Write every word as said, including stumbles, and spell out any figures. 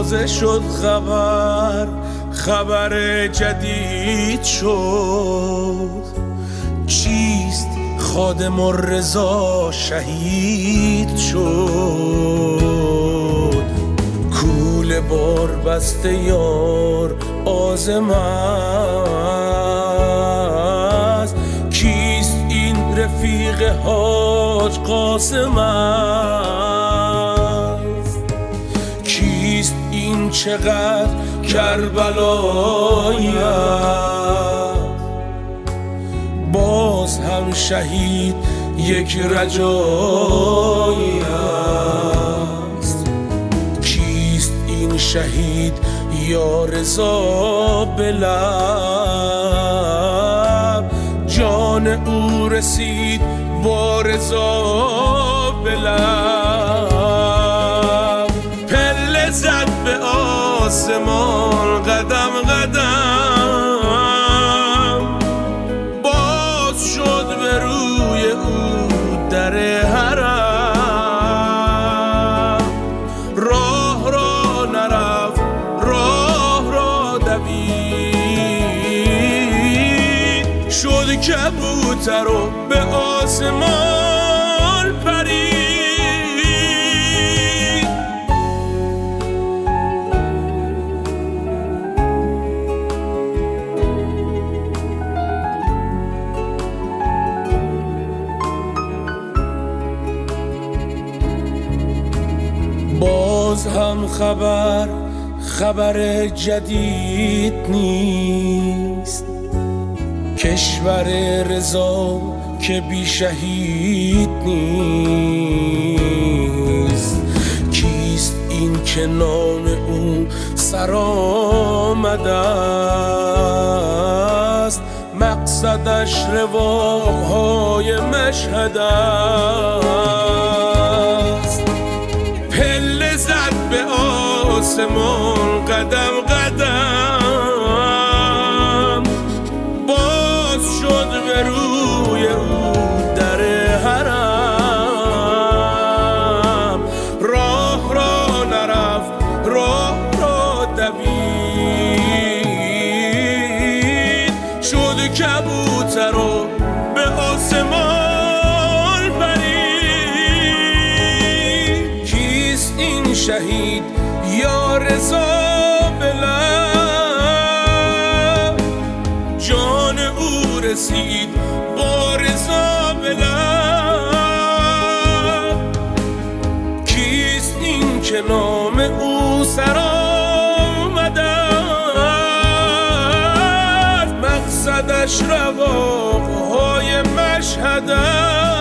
تازه شد خبر، خبر جدید شد. چیست خادم الرضا شهید شد. کول بار بسته یار عازم است. کیست این رفیق حاج قاسم است؟ کیست این چقدر کربلایی است؟ باز هم شهید یک رجایی است. کیست این شهید یا رضا به لب؟ جان او رسید با رضا به لب. پله زد به آسمان قدم قدم، باز شد به روی او در حرم. راه را نرفت، راه را دوید، شد کبوتر و به آسمان پرید. باز هم خبر خبر جدید نیست. کشور رضا که بی شهید نیست. کیست این که نام او سرآمده است؟ مقصدش رواق‌های مشهد است. پله زد به آسمان قدم قدم، باز شد به روی او در حرم. راه را نرفت، راه را دوید، شد کبوتر و به آسمان پرید. کیست این شهید یا رضا به لب؟ جان او رسید با رضا به لب. کیست این که نام او سرآمده است؟ مقصدش رواق‌های مشهد است.